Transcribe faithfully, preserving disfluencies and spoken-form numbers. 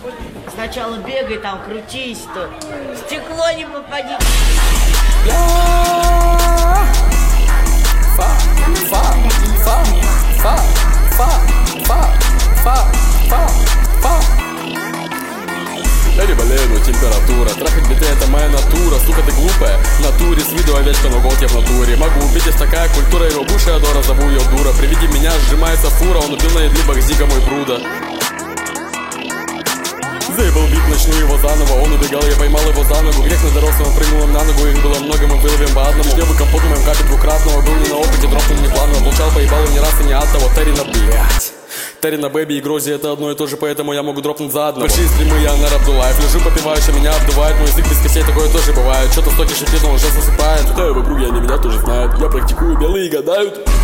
Сначала бегай там, крутись, то стекло не попади. Я не болею, но температура. Трахать биты это моя натура. Сука, ты глупая. В натуре с виду овечка, но голд я в натуре. Могу убить, есть такая культура. Его буша Адора, зову ее дура. При виде меня сжимается фура. Он убил на едлибах Зига, мой бруда. Заебал бит, начну его заново. Он убегал, я поймал его за ногу. Грех на дорослом, прыгнул им на ногу. Их было много, мы выловим по одному. Девы компот на моем капе двукратного. Был не на опыте, дропнул не плавно. Получал, поебал и не раз, и не от того. Терри на блять. Терри на бэби и Грози это одно и то же, поэтому я могу дропнуть за одного. Большие стримы, я на Абдулаев. Лежу, попивающий, меня обдувает. Мой язык без костей, такое тоже бывает. Что-то стоки шипит, он уже засыпает. Считаю вокруг, и они меня тоже знают. Я практикую, белые гадают.